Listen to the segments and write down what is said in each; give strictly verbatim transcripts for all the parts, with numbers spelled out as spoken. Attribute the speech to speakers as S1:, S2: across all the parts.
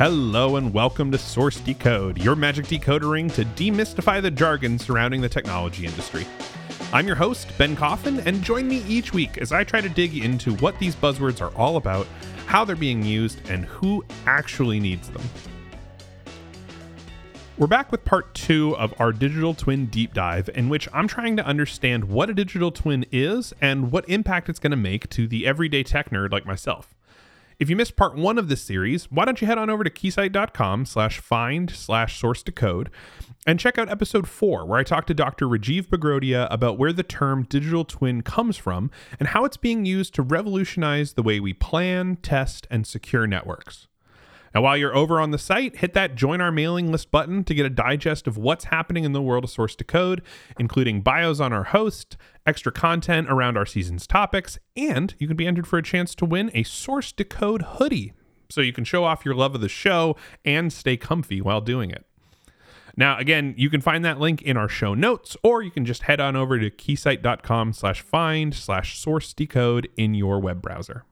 S1: Hello and welcome to Source Decode, your magic decoder ring to demystify the jargon surrounding the technology industry. I'm your host, Ben Coffin, and join me each week as I try to dig into what these buzzwords are all about, how they're being used, and who actually needs them. We're back with part two of our digital twin deep dive, in which I'm trying to understand what a digital twin is and what impact it's going to make to the everyday tech nerd like myself. If you missed part one of this series, why don't you head on over to keysight.com slash find slash source decode and check out episode four, where I talked to Doctor Rajiv Bagrodia about where the term digital twin comes from and how it's being used to revolutionize the way we plan, test, and secure networks. Now, while you're over on the site, hit that join our mailing list button to get a digest of what's happening in the world of Source Decode, including bios on our host, extra content around our season's topics, and you can be entered for a chance to win a Source Decode hoodie, so you can show off your love of the show and stay comfy while doing it. Now, again, you can find that link in our show notes, or you can just head on over to keysight.com slash find slash source decode in your web browser.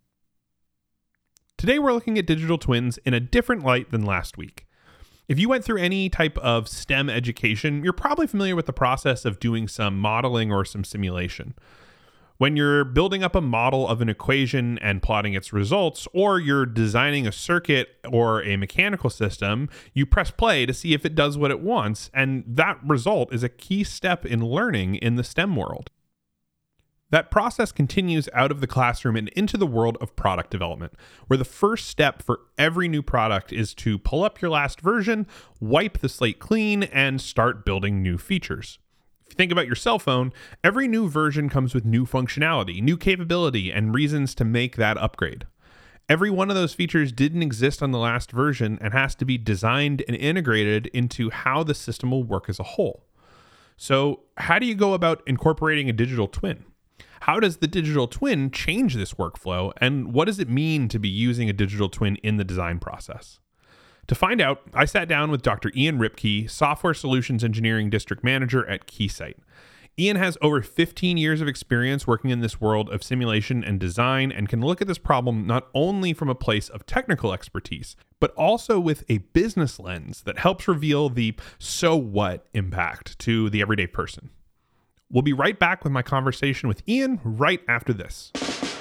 S1: Today, we're looking at digital twins in a different light than last week. If you went through any type of STEM education, you're probably familiar with the process of doing some modeling or some simulation. When you're building up a model of an equation and plotting its results, or you're designing a circuit or a mechanical system, you press play to see if it does what it wants, and that result is a key step in learning in the STEM world. That process continues out of the classroom and into the world of product development, where the first step for every new product is to pull up your last version, wipe the slate clean, and start building new features. If you think about your cell phone, every new version comes with new functionality, new capability, and reasons to make that upgrade. Every one of those features didn't exist on the last version and has to be designed and integrated into how the system will work as a whole. So, how do you go about incorporating a digital twin? How does the digital twin change this workflow, and what does it mean to be using a digital twin in the design process? To find out, I sat down with Doctor Ian Ripke, Software Solutions Engineering District Manager at Keysight. Ian has over fifteen years of experience working in this world of simulation and design and can look at this problem not only from a place of technical expertise, but also with a business lens that helps reveal the so what impact to the everyday person. We'll be right back with my conversation with Ian right after this.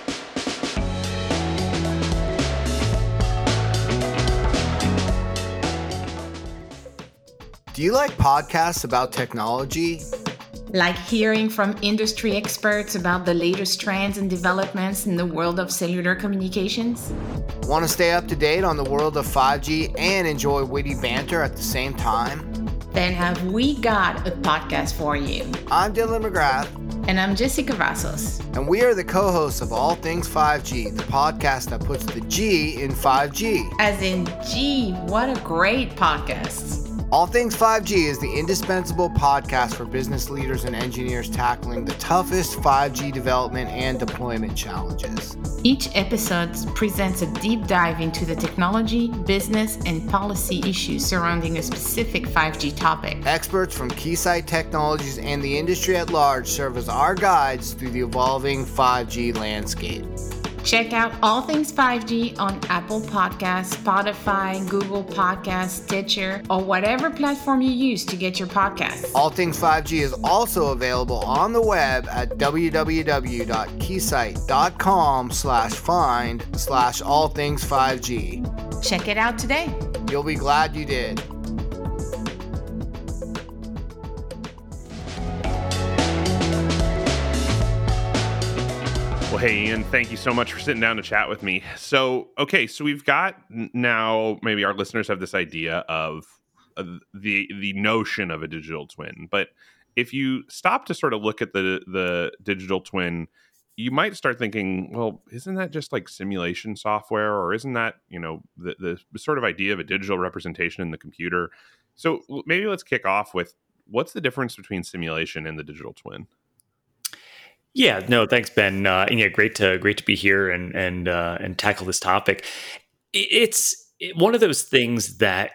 S2: Do you like podcasts about technology?
S3: Like hearing from industry experts about the latest trends and developments in the world of cellular communications?
S2: Want to stay up to date on the world of five G and enjoy witty banter at the same time?
S3: Then have we got a podcast for you.
S2: I'm Dylan McGrath.
S3: And I'm Jessica Vasos.
S2: And we are the co-hosts of All Things five G, the podcast that puts the G in five G.
S3: As in, gee, what a great podcast.
S2: All Things five G is the indispensable podcast for business leaders and engineers tackling the toughest five G development and deployment challenges.
S3: Each episode presents a deep dive into the technology, business, and policy issues surrounding a specific five G topic.
S2: Experts from Keysight Technologies and the industry at large serve as our guides through the evolving five G landscape.
S3: Check out All Things five G on Apple Podcasts, Spotify, Google Podcasts, Stitcher, or whatever platform you use to get your podcasts.
S2: All Things five G is also available on the web at www.keysight.com slash find slash all things 5G.
S3: Check it out today.
S2: You'll be glad you did.
S1: Well, hey, Ian, thank you so much for sitting down to chat with me. So, okay, so we've got now, maybe our listeners have this idea of uh, the the notion of a digital twin. But if you stop to sort of look at the the digital twin, you might start thinking, well, isn't that just like simulation software? Or isn't that, you know, the, the sort of idea of a digital representation in the computer? So maybe let's kick off with, what's the difference between simulation and the digital twin?
S4: Yeah, no, thanks, Ben. Uh, and yeah, great to great to be here and and uh, and tackle this topic. It's one of those things that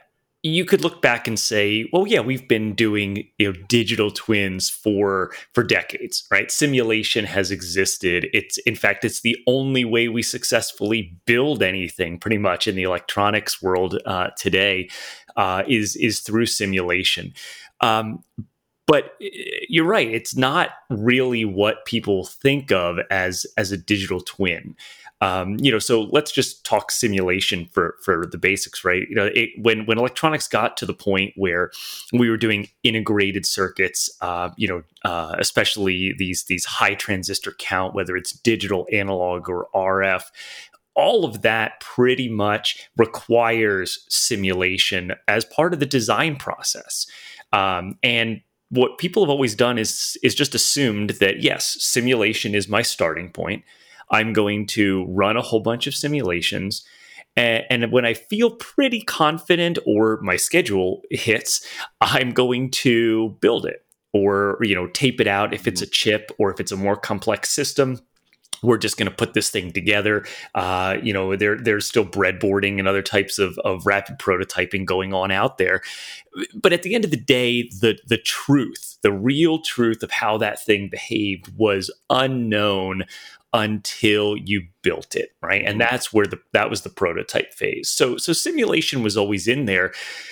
S4: you could look back and say, well, yeah, we've been doing, you know, digital twins for for decades, right? Simulation has existed. It's in fact, it's the only way we successfully build anything, pretty much in the electronics world uh, today, uh, is is through simulation. Um, but you're right; it's not really what people think of as as a digital twin. Um, you know, so let's just talk simulation for for the basics, right? You know, it, when when electronics got to the point where we were doing integrated circuits, uh, you know, uh, especially these these high transistor count, whether it's digital, analog, or R F. All of that pretty much requires simulation as part of the design process, um, and what people have always done is is just assumed that yes, simulation is my starting point. I'm going to run a whole bunch of simulations. And, and when I feel pretty confident or my schedule hits, I'm going to build it or, you know, tape it out if it's a chip or if it's a more complex system. We're just going to put this thing together. Uh, you know, there, there's still breadboarding and other types of, of rapid prototyping going on out there. But at the end of the day, the the truth, the real truth of how that thing behaved was unknown until you built it, right? And that's where the that was the prototype phase. So so simulation was always in there.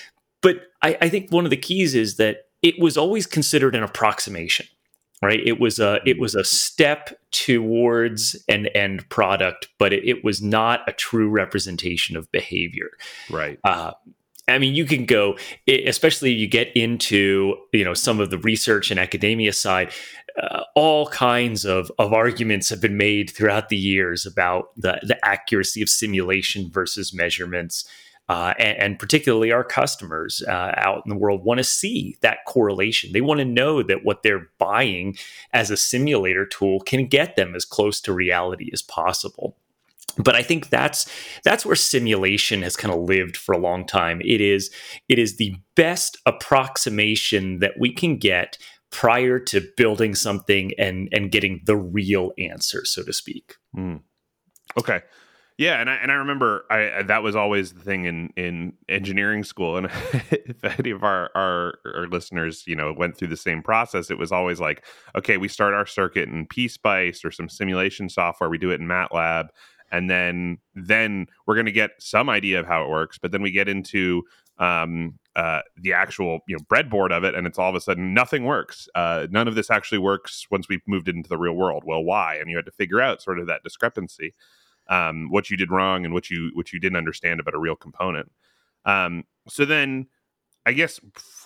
S4: But I, I think one of the keys is that it was always considered an approximation. Right, it was a it was a step towards an end product, but it, it was not a true representation of behavior.
S1: Right.
S4: Uh, I mean, you can go, especially you get into you know some of the research and academia side. Uh, all kinds of of arguments have been made throughout the years about the the accuracy of simulation versus measurements. Uh, and, and particularly our customers uh, out in the world want to see that correlation. They want to know that what they're buying as a simulator tool can get them as close to reality as possible. But I think that's that's where simulation has kind of lived for a long time. It is it is the best approximation that we can get prior to building something and and getting the real answer, so to speak.
S1: Mm. Okay. Yeah, and I and I remember I that was always the thing in, in engineering school, and if any of our, our our listeners, you know, went through the same process, it was always like, okay, we start our circuit in PSpice or some simulation software, we do it in MATLAB, and then then we're going to get some idea of how it works, but then we get into um, uh, the actual you know breadboard of it, and it's all of a sudden nothing works. Uh, none of this actually works once we've moved into the real world. Well, why? And you had to figure out sort of that discrepancy. Um, what you did wrong and what you what you didn't understand about a real component. Um, so then, I guess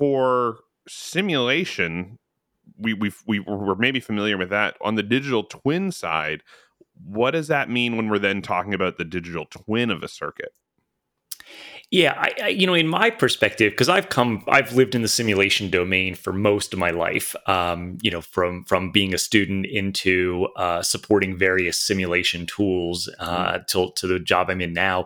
S1: for simulation, we we've, we we're maybe familiar with that. On the digital twin side, what does that mean when we're then talking about the digital twin of a circuit?
S4: Yeah, I, I, you know, in my perspective, because I've come, I've lived in the simulation domain for most of my life. Um, you know, from from being a student into uh, supporting various simulation tools uh, to to the job I'm in now.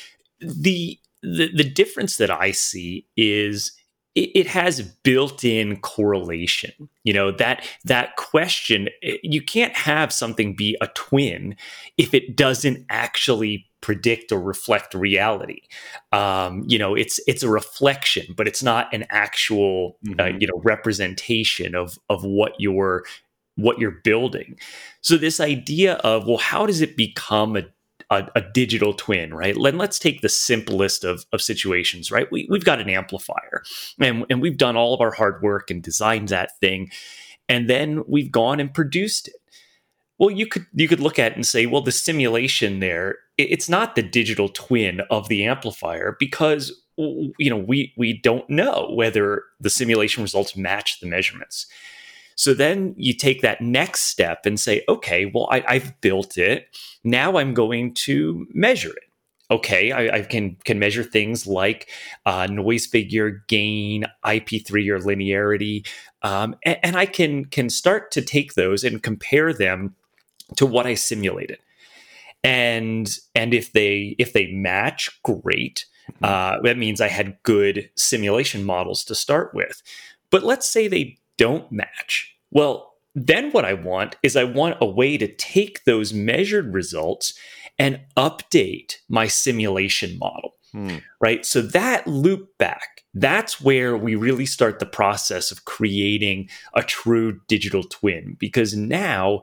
S4: The the the difference that I see is it, it has built-in correlation. You know, that that question, you can't have something be a twin if it doesn't actually predict or reflect reality. Um, you know, it's it's a reflection, but it's not an actual mm-hmm. uh, you know representation of of what you're what you're building. So this idea of, well, how does it become a a, a digital twin, right? Let, let's take the simplest of, of situations, right? We, we've got an amplifier, and, and we've done all of our hard work and designed that thing, and then we've gone and produced it. Well, you could you could look at it and say, well, the simulation there, it's not the digital twin of the amplifier because you know we we don't know whether the simulation results match the measurements. So then you take that next step and say, okay, well, I, I've built it. Now I'm going to measure it. Okay, I, I can can measure things like uh, noise figure, gain, I P three or linearity, um, and, and I can can start to take those and compare them to what I simulated. And and if they if they match, great. Uh, that means I had good simulation models to start with. But let's say they don't match. Well, then what I want is I want a way to take those measured results and update my simulation model.
S1: Hmm.
S4: Right. So that loop back, that's where we really start the process of creating a true digital twin, because now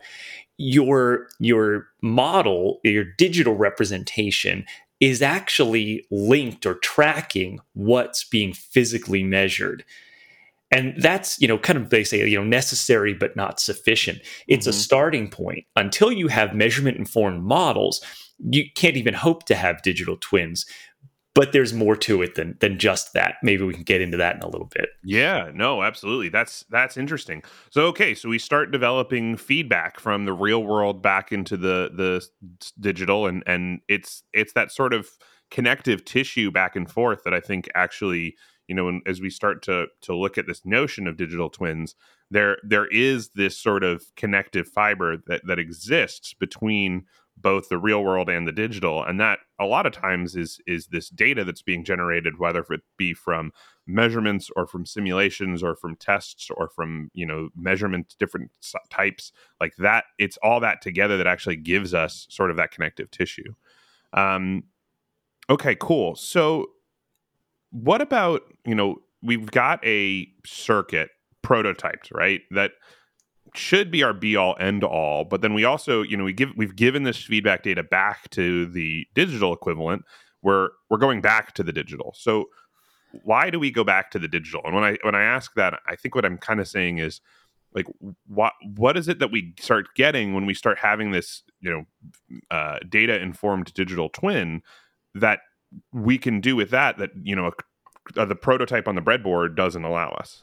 S4: your your model, your digital representation is actually linked or tracking what's being physically measured. And that's, you know, kind of, they say, you know, necessary but not sufficient. It's
S1: Mhm.
S4: a starting point. Until you have measurement informed models, you can't even hope to have digital twins. But there's more to it than than just that. Maybe we can get into that in a little bit.
S1: Yeah, no, absolutely. That's that's interesting. So okay, so we start developing feedback from the real world back into the the s- digital, and and it's it's that sort of connective tissue back and forth that I think actually, you know, when, as we start to to look at this notion of digital twins, there there is this sort of connective fiber that that exists between both the real world and the digital, and that a lot of times is is this data that's being generated, whether it be from measurements or from simulations or from tests or from, you know, measurements, different s- types like that. It's all that together that actually gives us sort of that connective tissue. Um, okay, cool. So what about, you know, we've got a circuit prototyped, right? That should be our be all end all, but then we also, you know, we give we've given this feedback data back to the digital equivalent. We're we're going back to the digital. So why do we go back to the digital? And when I when I ask that, I think what I'm kind of saying is, like, what what is it that we start getting when we start having this, you know, uh, data informed digital twin that we can do with that that, you know, uh, the prototype on the breadboard doesn't allow us?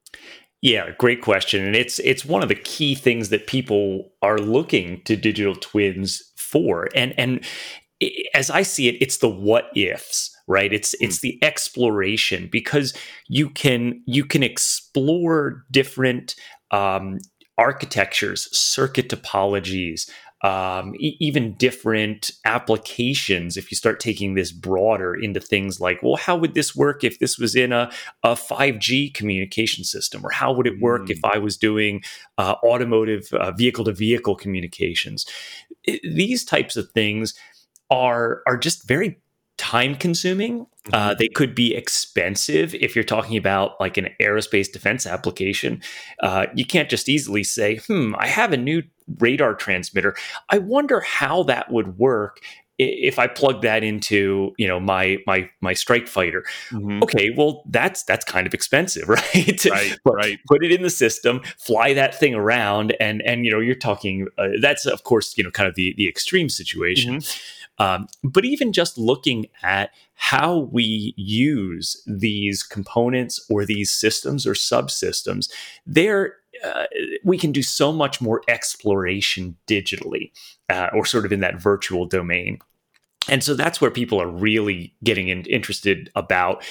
S4: Yeah, great question. And it's it's one of the key things that people are looking to digital twins for. And and i- as I see it, it's the what ifs, right? It's
S1: Hmm.
S4: it's the exploration, because you can you can explore different um, architectures, circuit topologies, um, e- even different applications. If you start taking this broader into things like, well, how would this work if this was in a a five G communication system, or how would it work if
S1: Mm.
S4: I was doing uh, automotive vehicle to vehicle communications? I- these types of things are are just very time consuming. Uh,
S1: Mhm.
S4: they could be expensive if you're talking about like an aerospace defense application. Uh, you can't just easily say, "Hmm, I have a new radar transmitter. I wonder how that would work i- if I plug that into, you know, my my my strike fighter."
S1: Mhm.
S4: Okay, well, that's that's kind of expensive, right?
S1: Right,
S4: But
S1: right.
S4: put it in the system, fly that thing around, and and you know, you're talking. Uh, that's of course, you know, kind of the the extreme situation.
S1: Mhm.
S4: Um, but even just looking at how we use these components or these systems or subsystems, there uh, we can do so much more exploration digitally, uh, or sort of in that virtual domain. And so that's where people are really getting in, interested about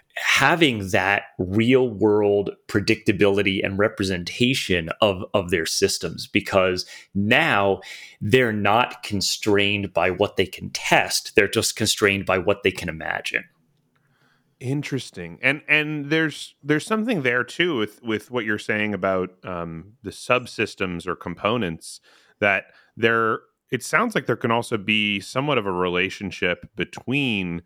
S4: having that real world predictability and representation of, of their systems, because now they're not constrained by what they can test. They're just constrained by what they can imagine.
S1: Interesting. And and there's there's something there too with with what you're saying about um the subsystems or components, that there it sounds like there can also be somewhat of a relationship between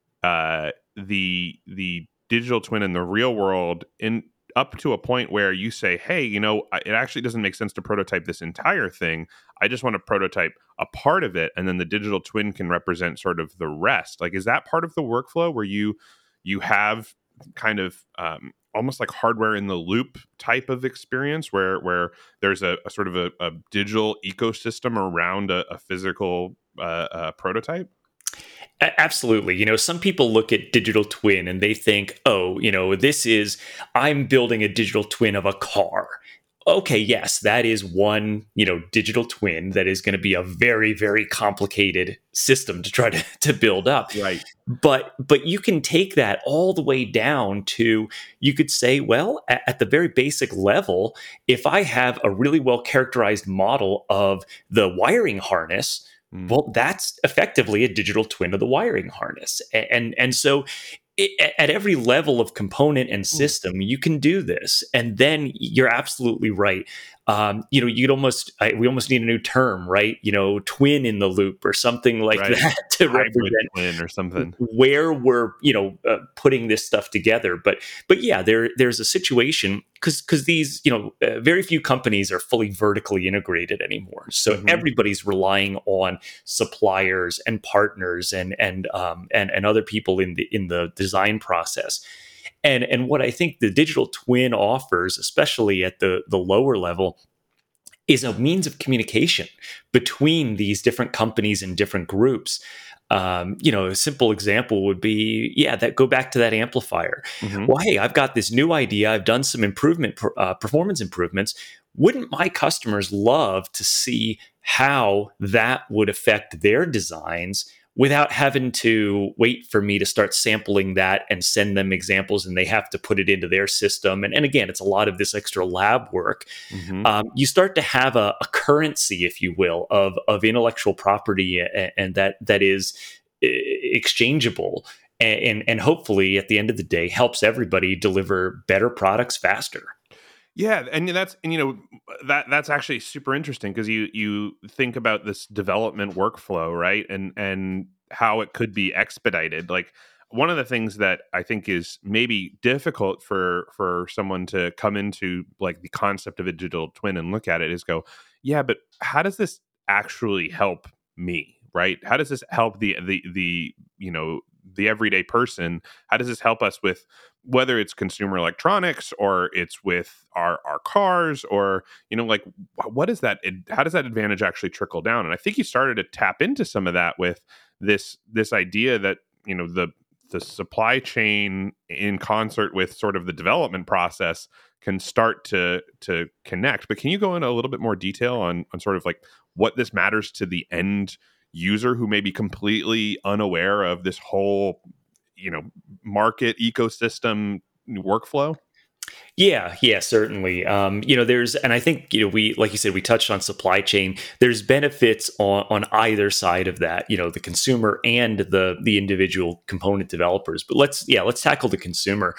S1: uh the the digital twin and the real world, in up to a point where you say, hey, you know, I- it actually doesn't make sense to prototype this entire thing. I just want to prototype a part of it, and then the digital twin can represent sort of the rest. Like, is that part of the workflow where you you have kind of um, almost like hardware in the loop type of experience, where where there's a, a sort of a, a digital ecosystem around a, a physical uh, uh, prototype?
S4: A- Absolutely. You know, some people look at digital twin and they think, oh, you know, this is, I'm building a digital twin of a car. Okay, yes, that is one, you know, digital twin that is going to be a very, very complicated system to try to, to build up.
S1: Right.
S4: But but you can take that all the way down to, you could say, well, at, at the very basic level, if I have a really well characterized model of the wiring harness,
S1: Mm.
S4: well, that's effectively a digital twin of the wiring harness. A- And and so it, at every level of component and system, you can do this. And then you're absolutely right. Um, you know, you'd almost, I, we almost need a new term, right? You know, twin in the loop or something like
S1: right.
S4: that to
S1: Hybrid
S4: represent
S1: twin or something
S4: where we're, you know, uh, putting this stuff together. But, but yeah, there, there's a situation because, because these, you know, uh, very few companies are fully vertically integrated anymore. So
S1: mm-hmm.
S4: everybody's relying on suppliers and partners and, and, um, and, and other people in the, in the design process. And and what I think the digital twin offers, especially at the, the lower level, is a means of communication between these different companies and different groups. Um, you know, a simple example would be, yeah, that go back to that amplifier. Mm-hmm. Well, hey, I've got this new idea. I've done some improvement, uh, performance improvements. Wouldn't my customers love to see how that would affect their designs without having to wait for me to start sampling that and send them examples and they have to put it into their system? And, and again, it's a lot of this extra lab work. Mm-hmm. Um, you start to have a, a currency, if you will, of, of intellectual property and, and that that is exchangeable and, and hopefully at the end of the day helps everybody deliver better products faster.
S1: Yeah, and that's and you know that that's actually super interesting because you you think about this development workflow, right? And and how it could be expedited. Like one of the things that I think is maybe difficult for for someone to come into like the concept of a digital twin and look at it is go, yeah, but how does this actually help me, right? How does this help the the the you know the everyday person? How does this help us with whether it's consumer electronics or it's with our, our cars or, you know, like what is that? How does that advantage actually trickle down? And I think you started to tap into some of that with this, this idea that, you know, the, the supply chain in concert with sort of the development process can start to, to connect. But can you go into a little bit more detail on, on sort of like what this matters to the end user who may be completely unaware of this whole, you know, market ecosystem workflow?
S4: Yeah, yeah, certainly. Um, you know, there's, and I think, you know, we, like you said, we touched on supply chain. There's benefits on, on either side of that, you know, the consumer and the, the individual component developers. But let's, yeah, let's tackle the consumer.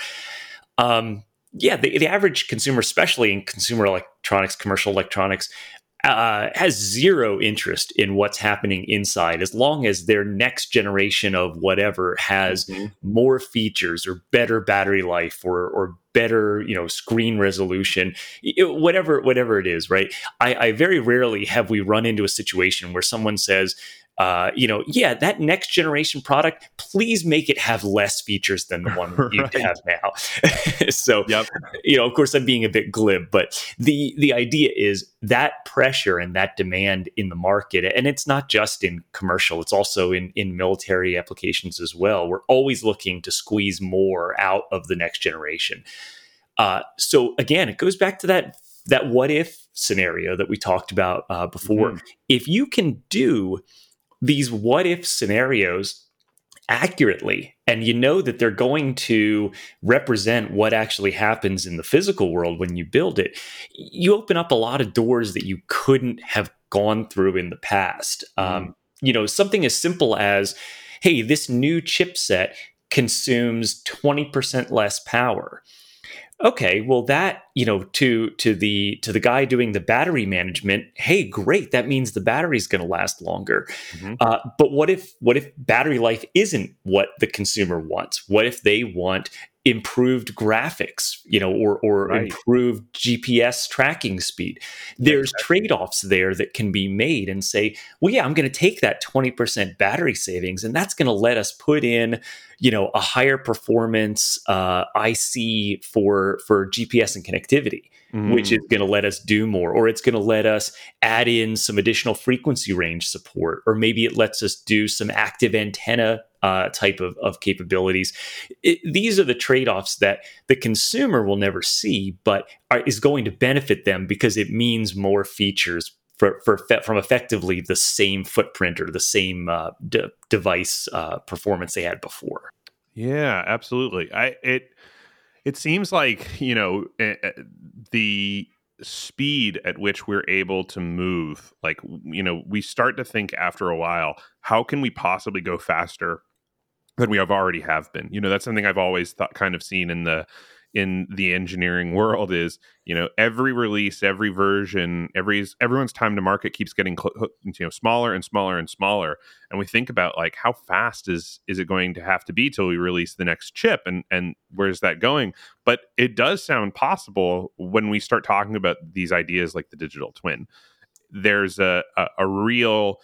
S4: Um, yeah, the, the average consumer, especially in consumer electronics, commercial electronics, Uh, has zero interest in what's happening inside as long as their next generation of whatever has mm-hmm. more features or better battery life or or better, you know, screen resolution, it, whatever whatever it is, right? I, I very rarely have we run into a situation where someone says, Uh, you know, yeah, that next generation product, please make it have less features than the one you right. have now. So, yep. you know, of course, I'm being a bit glib, but the the idea is that pressure and that demand in the market, and it's not just in commercial, it's also in, in military applications as well. We're always looking to squeeze more out of the next generation. Uh, so again, it goes back to that that what if scenario that we talked about uh, before. Mm-hmm. If you can do these what if scenarios accurately, and you know that they're going to represent what actually happens in the physical world when you build it, you open up a lot of doors that you couldn't have gone through in the past. Mm. Um, you know, something as simple as, hey, this new chipset consumes twenty percent less power. Okay, well, that, you know, to to the to the guy doing the battery management, hey, great, that means the battery's going to last longer. Mm-hmm. Uh, but what if what if battery life isn't what the consumer wants? What if they want improved graphics, you know, or or right. improved G P S tracking speed? There's exactly. trade-offs there that can be made and say, well, yeah, I'm going to take that twenty percent battery savings, and that's going to let us put in, you know, a higher performance uh, I C for for G P S and connectivity, mm. which is going to let us do more, or it's going to let us add in some additional frequency range support, or maybe it lets us do some active antenna uh, type of, of capabilities. It, these are the trade-offs that the consumer will never see, but are, is going to benefit them because it means more features for, for from effectively the same footprint or the same uh, de- device uh, performance they had before.
S1: Yeah, absolutely. I it it seems like, you know, uh, the speed at which we're able to move, like, you know, we start to think after a while, how can we possibly go faster than we have already have been. You know, that's something I've always thought, kind of seen in the in the engineering world is, you know, every release, every version, every everyone's time to market keeps getting cl- you know smaller and smaller and smaller. And we think about like how fast is is it going to have to be till we release the next chip, and and where's that going? But it does sound possible when we start talking about these ideas like the digital twin. There's a a, a real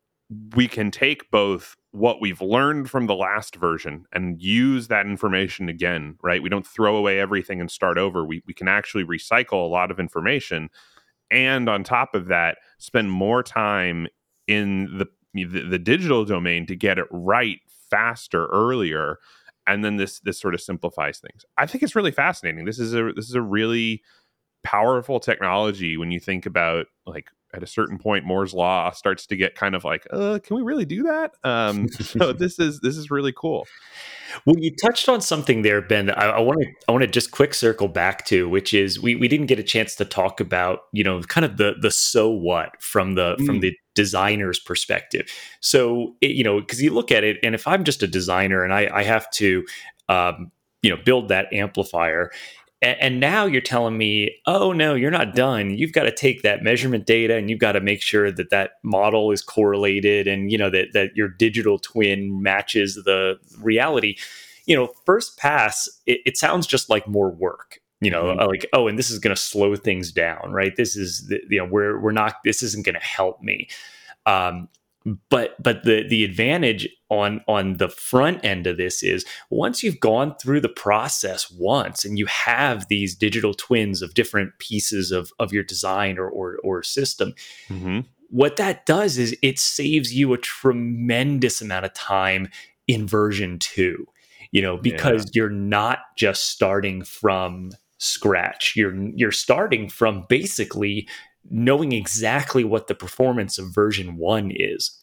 S1: we can take both what we've learned from the last version and use that information again, right? We don't throw away everything and start over. We we can actually recycle a lot of information. And on top of that, spend more time in the, the, the digital domain to get it right faster, earlier. And then this this sort of simplifies things. I think it's really fascinating. This is a this is a really powerful technology when you think about like at a certain point, Moore's law starts to get kind of like, uh, can we really do that? Um, so this is this is really cool.
S4: Well, you touched on something there, Ben. I want to I want to just quick circle back to, which is we we didn't get a chance to talk about, you know, kind of the the so what from the mm. from the designer's perspective. So it, you know, because you look at it, and if I'm just a designer and I, I have to, um, you know, build that amplifier. And now you're telling me, oh, no, you're not done. You've got to take that measurement data and you've got to make sure that that model is correlated and, you know, that, that your digital twin matches the reality. You know, first pass, it, it sounds just like more work, you know, mm-hmm. like, oh, and this is going to slow things down, right? This is, the, you know, we're, we're not, this isn't going to help me. Um, But but the the advantage on on the front end of this is once you've gone through the process once and you have these digital twins of different pieces of, of your design or or, or system, mm-hmm. what that does is it saves you a tremendous amount of time in version two, you know, because yeah. you're not just starting from scratch. You're you're starting from basically knowing exactly what the performance of version one is.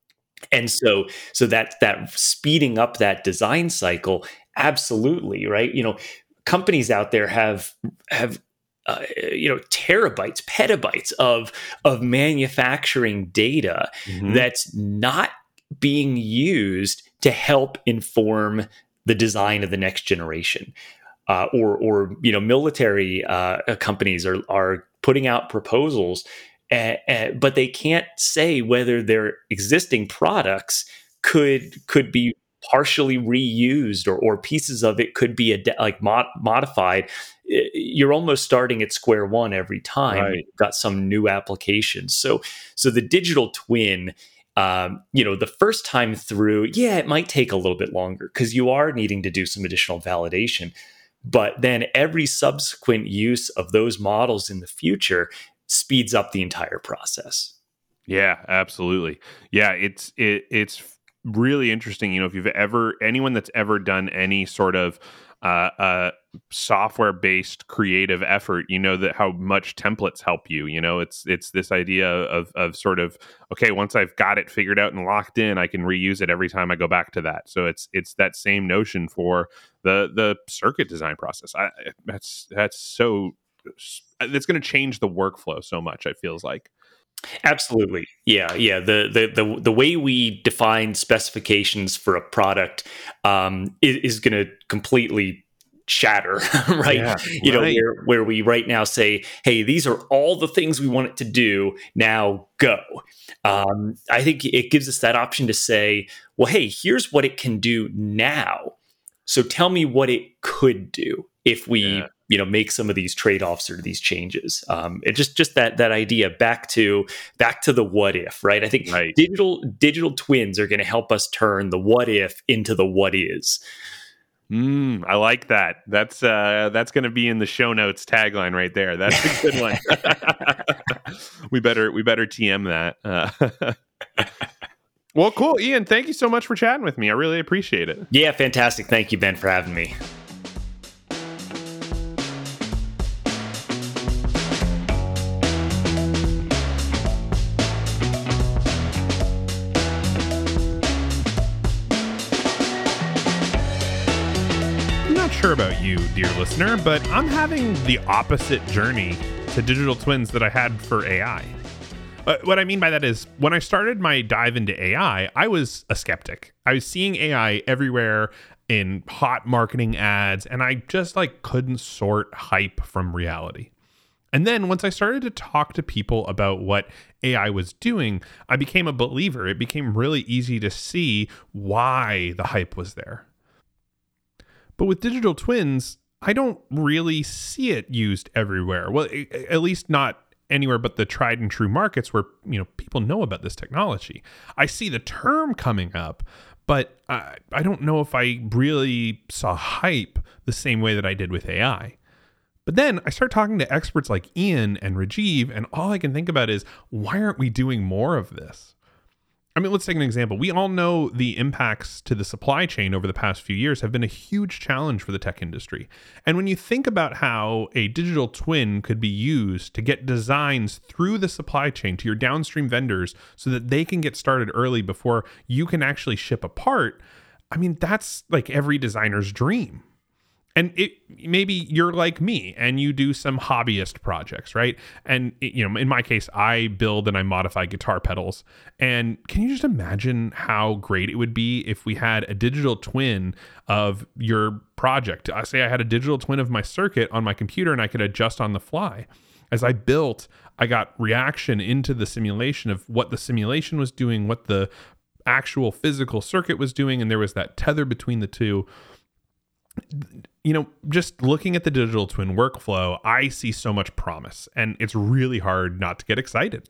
S4: And so, so that, that speeding up that design cycle, absolutely, right? You know, companies out there have, have, uh, you know, terabytes, petabytes of, of manufacturing data mm-hmm. that's not being used to help inform the design of the next generation. Uh, or, or you know, military uh, companies are are putting out proposals, uh, uh, but they can't say whether their existing products could could be partially reused or, or pieces of it could be ad- like mod- modified. You're almost starting at square one every time. Right. You've got some new applications. So, so the digital twin. Um, you know, the first time through, yeah, it might take a little bit longer because you are needing to do some additional validation. But then every subsequent use of those models in the future speeds up the entire process.
S1: Yeah, absolutely. Yeah, it's it, it's really interesting. You know, if you've ever anyone that's ever done any sort of uh, uh, software-based creative effort, you know that how much templates help you. You know, it's it's this idea of of sort of okay, once I've got it figured out and locked in, I can reuse it every time I go back to that. So it's it's that same notion for the the circuit design process. I, that's that's so it's going to change the workflow so much. It feels like.
S4: Absolutely. Yeah. Yeah. The, the, the, the way we define specifications for a product um, is, is going to completely shatter, right? Yeah, you know, right. Where, where we right now say, hey, these are all the things we want it to do. Now go. Um, I think it gives us that option to say, well, hey, here's what it can do now. So tell me what it could do if we, yeah. you know, make some of these trade-offs or these changes. Um, it just, just that, that idea back to, back to the what if, right? I think right. digital, digital twins are going to help us turn the what if into the what is.
S1: Mm, I like that. That's, uh, that's going to be in the show notes tagline right there. That's a good one. we better, we better T M that. Uh, well, cool. Ian, thank you so much for chatting with me. I really appreciate it.
S4: Yeah, fantastic. Thank you, Ben, for having me.
S1: Sure about you, dear listener, but I'm having the opposite journey to digital twins that I had for A I. Uh, what I mean by that is when I started my dive into A I, I was a skeptic. I was seeing A I everywhere in hot marketing ads, and I just like couldn't sort hype from reality. And then once I started to talk to people about what A I was doing, I became a believer. It became really easy to see why the hype was there. But with digital twins, I don't really see it used everywhere. Well, at least not anywhere but the tried and true markets where, you know, people know about this technology. I see the term coming up, but I, I don't know if I really saw hype the same way that I did with A I. But then I start talking to experts like Ian and Rajiv, and all I can think about is, why aren't we doing more of this? I mean, let's take an example. We all know the impacts to the supply chain over the past few years have been a huge challenge for the tech industry. And when you think about how a digital twin could be used to get designs through the supply chain to your downstream vendors so that they can get started early before you can actually ship a part, I mean, that's like every designer's dream. And it maybe you're like me and you do some hobbyist projects, right? And you know, in my case, I build and I modify guitar pedals. And can you just imagine how great it would be if we had a digital twin of your project? I say I had a digital twin of my circuit on my computer and I could adjust on the fly. As I built, I got reaction into the simulation of what the simulation was doing, what the actual physical circuit was doing, and there was that tether between the two. You know, just looking at the digital twin workflow, I see so much promise, and it's really hard not to get excited.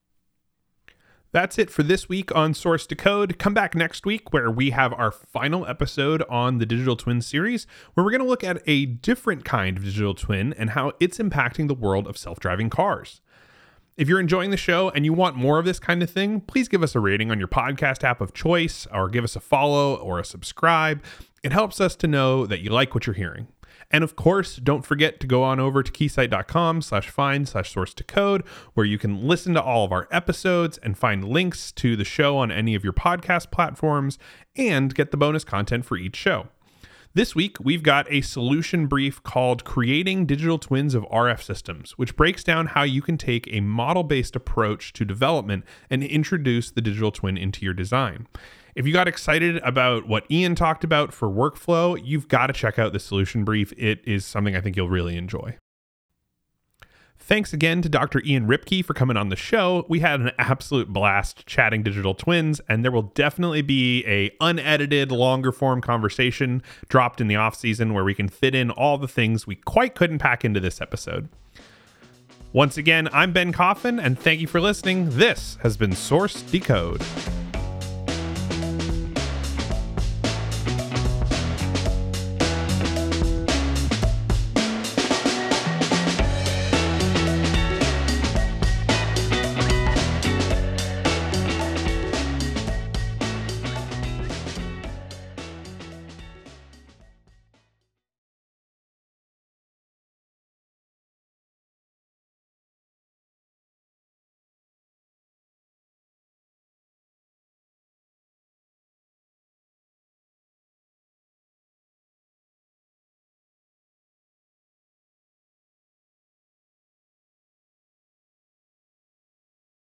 S1: That's it for this week on Source to Code. Come back next week where we have our final episode on the digital twin series, where we're going to look at a different kind of digital twin and how it's impacting the world of self-driving cars. If you're enjoying the show and you want more of this kind of thing, please give us a rating on your podcast app of choice, or give us a follow or a subscribe. It helps us to know that you like what you're hearing. And of course, don't forget to go on over to keysight.com slash find slash source to code, where you can listen to all of our episodes and find links to the show on any of your podcast platforms and get the bonus content for each show. This week, we've got a solution brief called Creating Digital Twins of R F Systems, which breaks down how you can take a model-based approach to development and introduce the digital twin into your design. If you got excited about what Ian talked about for workflow, you've got to check out the solution brief. It is something I think you'll really enjoy. Thanks again to Doctor Ian Ripke for coming on the show. We had an absolute blast chatting digital twins, and there will definitely be a unedited, longer form conversation dropped in the off season where we can fit in all the things we quite couldn't pack into this episode. Once again, I'm Ben Coffin, and thank you for listening. This has been Source to Code.